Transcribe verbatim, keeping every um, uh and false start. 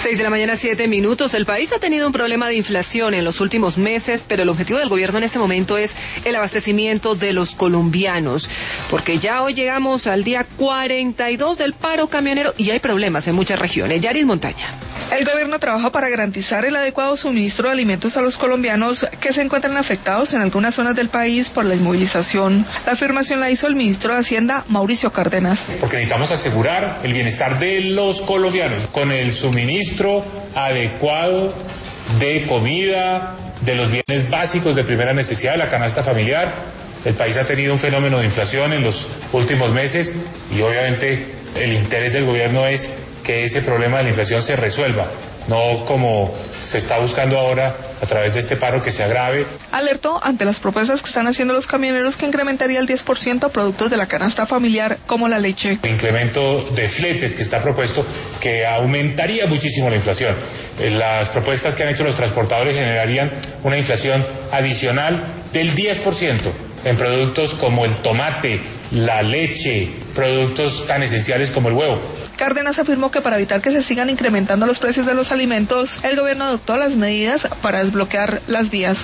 Seis de la mañana, siete minutos. El país ha tenido un problema de inflación en los últimos meses, pero el objetivo del gobierno en este momento es el abastecimiento de los colombianos, porque ya hoy llegamos al día cuarenta y dos del paro camionero y hay problemas en muchas regiones. Yaris Montaña. El gobierno trabaja para garantizar el adecuado suministro de alimentos a los colombianos que se encuentran afectados en algunas zonas del país por la inmovilización. La afirmación la hizo el ministro de Hacienda, Mauricio Cárdenas. Porque necesitamos asegurar el bienestar de los colombianos con el suministro adecuado de comida, de los bienes básicos de primera necesidad de la canasta familiar. El país ha tenido un fenómeno de inflación en los últimos meses y obviamente el interés del gobierno es que ese problema de la inflación se resuelva, no como se está buscando ahora a través de este paro que se agrave. Alertó ante las propuestas que están haciendo los camioneros que incrementaría el diez por ciento productos de la canasta familiar como la leche. El incremento de fletes que está propuesto que aumentaría muchísimo la inflación. Las propuestas que han hecho los transportadores generarían una inflación adicional del diez por ciento en productos como el tomate, la leche, productos tan esenciales como el huevo. Cárdenas afirmó que para evitar que se sigan incrementando los precios de los alimentos, el gobierno adoptó las medidas para desbloquear las vías.